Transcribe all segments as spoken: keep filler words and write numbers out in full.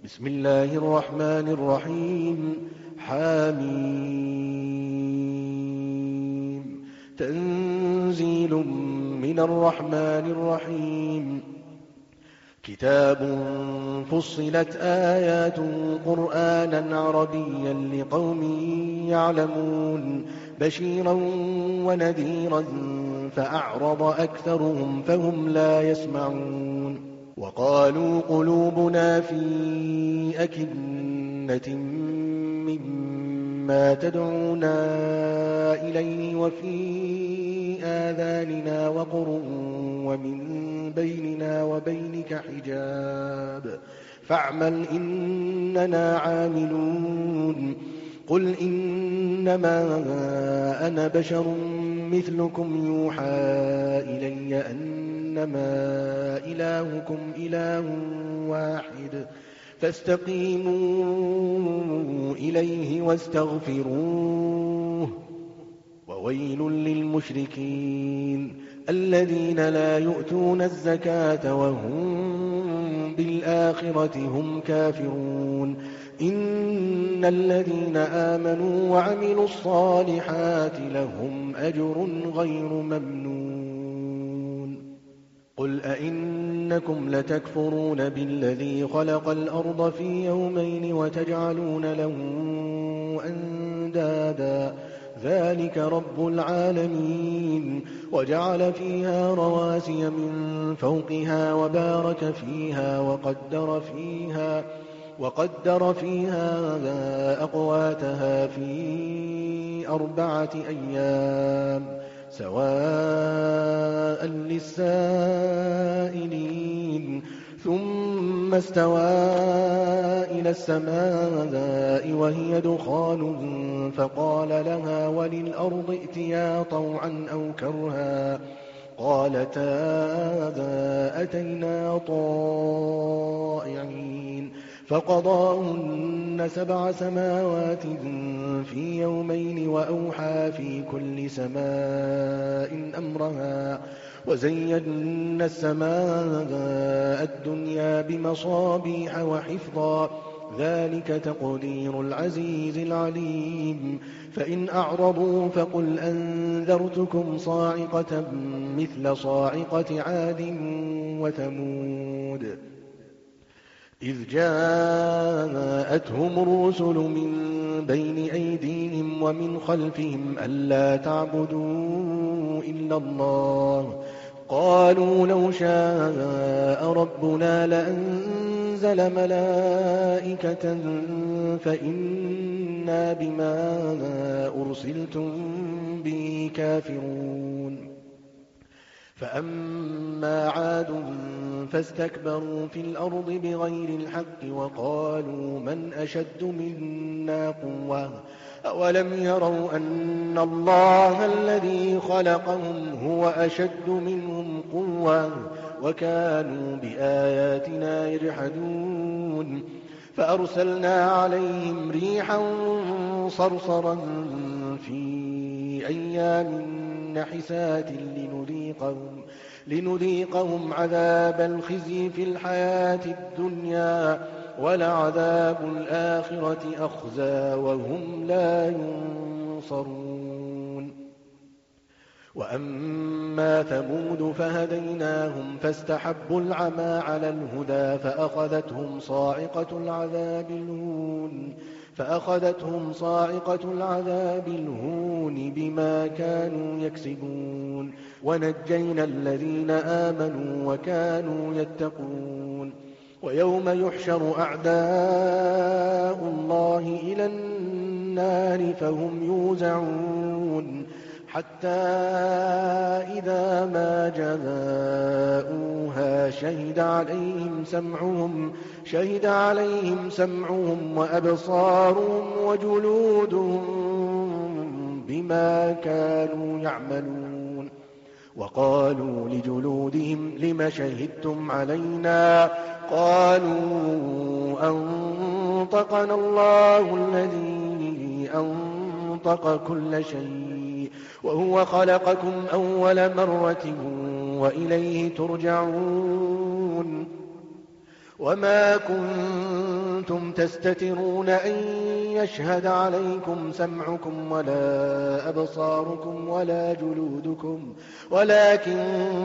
بسم الله الرحمن الرحيم حميم تنزيل من الرحمن الرحيم كتاب فصلت آيات قرآنا عربيا لقوم يعلمون بشيرا ونذيرا فأعرض أكثرهم فهم لا يسمعون وقالوا قلوبنا في أكنة مما تدعونا إليه وفي آذاننا وقر ومن بيننا وبينك حجاب فاعمل إننا عاملون قل إنما أنا بشر مثلكم يوحى إلي أنما إلهكم إله واحد فاستقيموا إليه واستغفروه وويل للمشركين الذين لا يؤتون الزكاة وهم بالآخرة هم كافرون إن الذين آمنوا وعملوا الصالحات لهم أجر غير ممنون قل أئنكم لتكفرون بالذي خلق الأرض في يومين وتجعلون له أندادا ذلك رب العالمين وجعل فيها رواسي من فوقها وبارك فيها وقدر فيها وقدر فيها أقواتها في أربعة أيام سواء للسائلين ثم استوى إلى السماء وهي دخان فقال لها وللأرض ائتيا طوعا أو كرها قالتا أتينا طائعين فقضاهن سبع سماوات في يومين وأوحى في كل سماء أمرها وزينا السماء الدنيا بمصابيح وحفظا ذلك تقدير العزيز العليم فإن أعرضوا فقل أنذرتكم صاعقة مثل صاعقة عاد وثمود إذ جاءتهم الرسل من بين أيديهم ومن خلفهم ألا تعبدوا إلا الله قالوا لو شاء ربنا لأنزل ملائكة فإنا بما أرسلتم به كافرون فأما عاد فاستكبروا في الأرض بغير الحق وقالوا من أشد منا قوة أولم يروا أن الله الذي خلقهم هو أشد منهم قوة وكانوا بآياتنا يجحدون فأرسلنا عليهم ريحا صرصرا في أيام نحسات لنذيقهم, لنذيقهم عذاب الخزي في الحياة الدنيا ولعذاب الآخرة أخزى وهم لا ينصرون وأما ثمود فهديناهم فاستحبوا العمى على الهدى فأخذتهم صاعقة العذاب الهون فأخذتهم صاعقة العذاب الهون بما كانوا يكسبون ونجينا الذين آمنوا وكانوا يتقون ويوم يحشر أعداء الله إلى النار فهم يوزعون حتى إذا ما جاءوها شهد عليهم سمعهم شهد عليهم سمعهم وأبصارهم وجلودهم بما كانوا يعملون وقالوا لجلودهم لم شهدتم علينا قالوا أنطقنا الله الذي أنطق كل شيء وهو خلقكم أول مرة وإليه ترجعون وما كنتم كنتم تستترون أن يشهد عليكم سمعكم ولا أبصاركم ولا جلودكم ولكن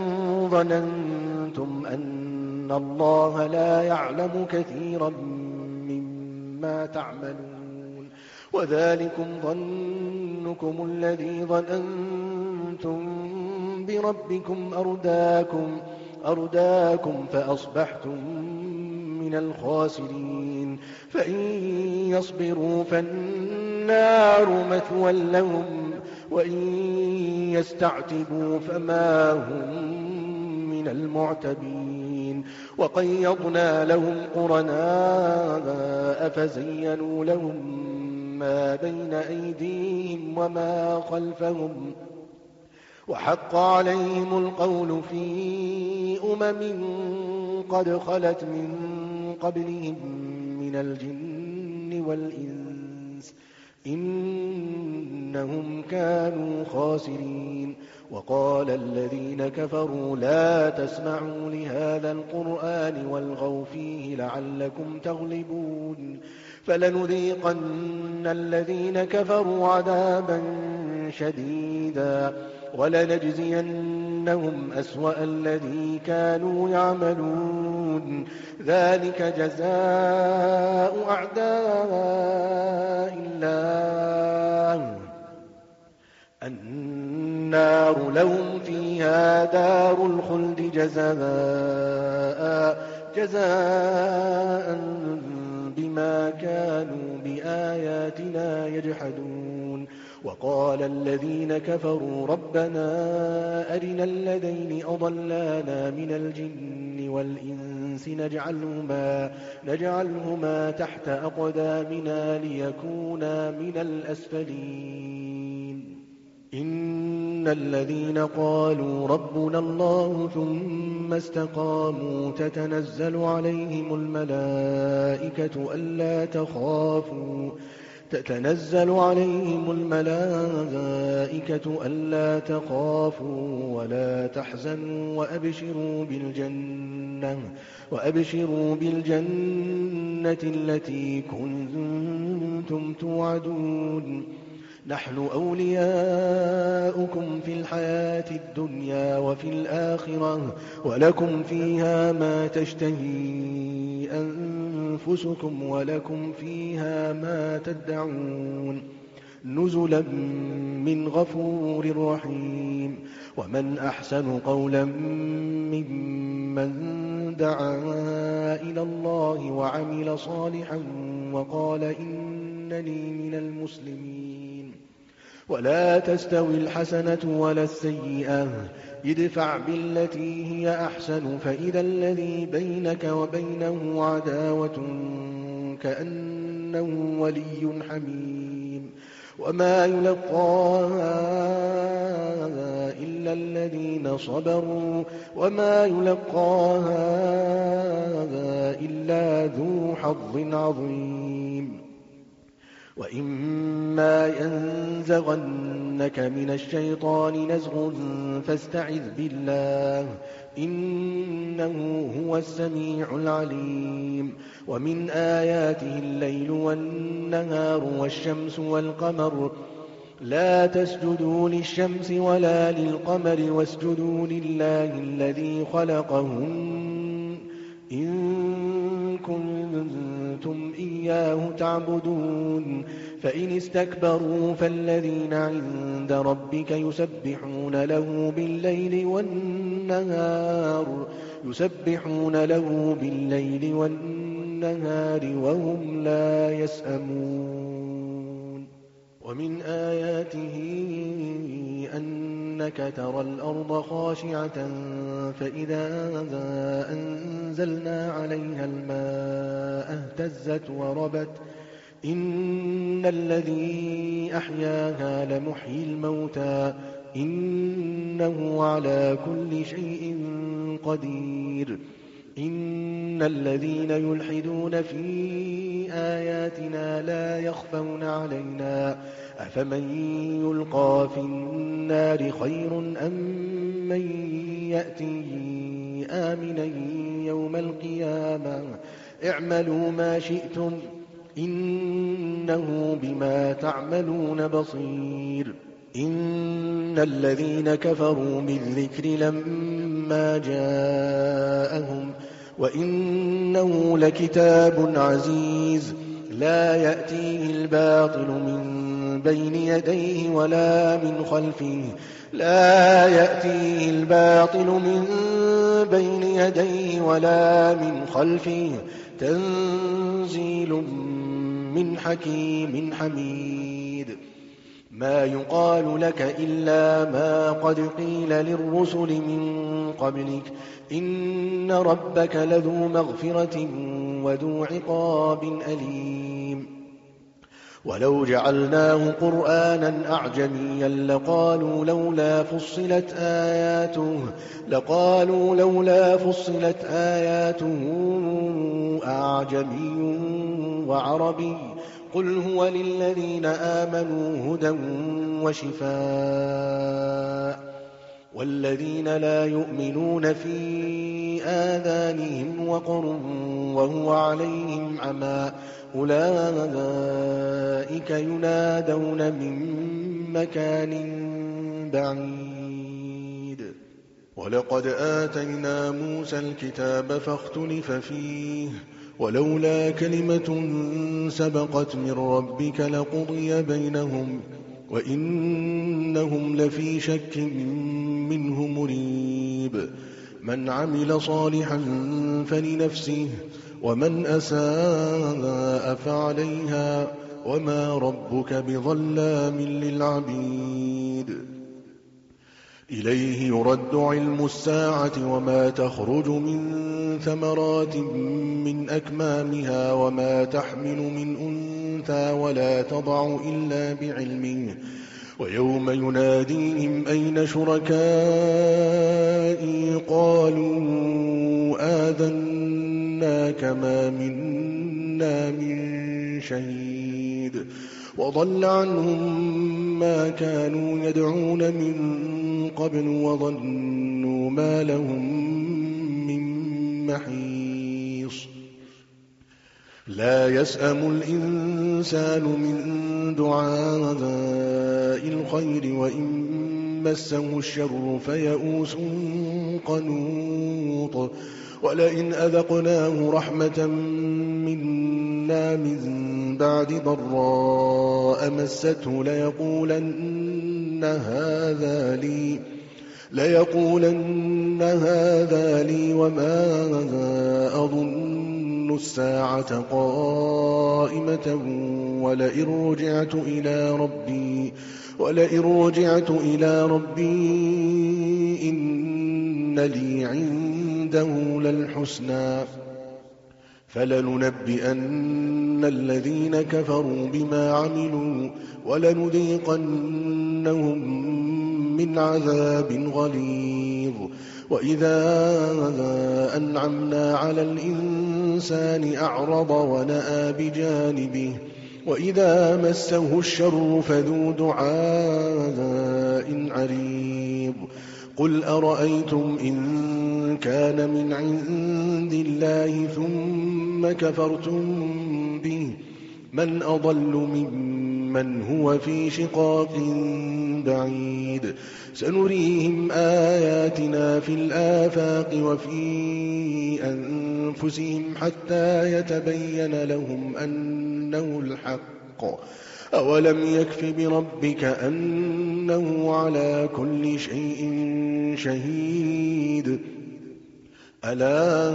ظننتم أن الله لا يعلم كثيرا مما تعملون وذلكم ظنكم الذي ظننتم بربكم أرداكم, أرداكم فأصبحتم من الخاسرين فإن يصبروا فالنار مثوى لهم وإن يستعتبوا فما هم من المعتبين وقيضنا لهم قرناء فزينوا لهم ما بين أيديهم وما خلفهم وحق عليهم القول في أمم قد خلت من قبلهم من الجن والإنس إنهم كانوا خاسرين وقال الذين كفروا لا تسمعوا لهذا القرآن والغوا فيه لعلكم تغلبون فلنذيقن الذين كفروا عذابا شديدا ولنجزينهم أسوأ الذي كانوا يعملون ذلك جزاء أعداء الله النار لهم فيها دار الخلد جزاء جزاء بما كانوا بآياتنا يجحدون وقال الذين كفروا ربنا أرنا الذين أضلانا من الجن والإنس نجعلهما, نجعلهما تحت أقدامنا ليكونا من الأسفلين إن الذين قالوا ربنا الله ثم استقاموا تتنزل عليهم الملائكة ألا تخافوا تتنزل عليهم الملائكة ألا تخافوا ولا تحزنوا وأبشروا بالجنة, وأبشروا بالجنة التي كنتم توعدون نحن أولياؤكم في الحياة الدنيا وفي الآخرة ولكم فيها ما تشتهي أنفسكم ولكم فيها ما تدعون نزلا من غفور رحيم ومن أحسن قولا ممن دعا إلى الله وعمل صالحا وقال إنني من المسلمين ولا تستوي الحسنة ولا السيئة ادفع بالتي هي أحسن فإذا الذي بينك وبينه عداوة كأنه ولي حميم وما يلقاها إلا الذين صبروا وما يلقاها إلا ذو حظ عظيم وإما ينزغنك من الشيطان نزغ فاستعذ بالله إنه هو السميع العليم ومن آياته الليل والنهار والشمس والقمر لا تسجدوا للشمس ولا للقمر واسجدوا لله الذي خلقهن إن كنتم إياه تعبدون فإن استكبروا فالذين عند ربك يسبحون له بالليل والنهار يسبحون له بالليل والنهار وهم لا يسأمون ومن آياته أنك ترى الأرض خاشعة فإذا أنزلنا عليها الماء اهتزت وربت إن الذي أحياها لمحيي الموتى إنه على كل شيء قدير إن الذين يلحدون في آياتنا لا يخفون علينا أفمن يلقى في النار خير أم من يأتي آمنا يوم القيامة اعملوا ما شئتم إنه بما تعملون بصير. إن الذين كفروا بالذكر لما جاءهم وإنه لكتاب عزيز لا يأتيه الباطل من بين يديه ولا من خلفه لا يأتيه الباطل من بين يديه ولا من خلفه تنزيل من حكيم حميد. ما يقال لك إلا ما قد قيل للرسل من قبلك إن ربك لذو مغفرة وذو عقاب أليم. ولو جعلناه قرآنا أعجميا لقالوا لولا فصلت آياته لقالوا لولا فصلت آياته أعجمي وعربي قل هو للذين آمنوا هدى وشفاء والذين لا يؤمنون في آذانهم وقر وهو عليهم عمى أولئك ينادون من مكان بعيد. ولقد آتينا موسى الكتاب فاختلف فيه ولولا كلمة سبقت من ربك لقضي بينهم وإنهم لفي شك منه مريب. من عمل صالحا فلنفسه ومن أساء فعليها وما ربك بظلام للعبيد. إليه يرد علم الساعة وما تخرج من ثمرات من أكمامها وما تحمل من أنثى ولا تضع إلا بعلمه ويوم يناديهم أين شركائي قالوا آذناك ما منا من شهيد وضل عنهم ما كانوا يدعون من قبل وظنوا ما لهم من محيص. لا يسأم الإنسان من دعاء الخير وإن مسه الشر فيئوس قنوط. ولئن أذقناه رحمة منا من بعد ضراء مسته ليقولن هذا لي ليقولن هذا لي وما أظن الساعة قائمة ولئن رجعت إلى ربي ولئن رجعت إلى ربي إن لي عنده للحسنى فلننبئن الذين كفروا بما عملوا ولنذيقنهم من عذاب غليظ. وإذا أنعمنا على الإنسان أعرض ونأى بجانبه وإذا مسه الشر فذو دعاء عريض. قل أرأيتم إن كان من عند الله ثم كفرتم به من أضل ممن هو في شقاق بعيد. سنريهم آياتنا في الآفاق وفي أنفسهم حتى يتبين لهم أنه الحق. أولم يكف بربك أنه على كل شيء شهيد. ألا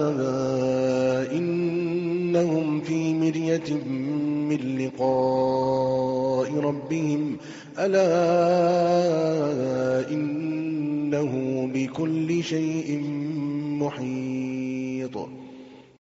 إنهم في مرية من لقاء ربهم ألا إنه بكل شيء محيط.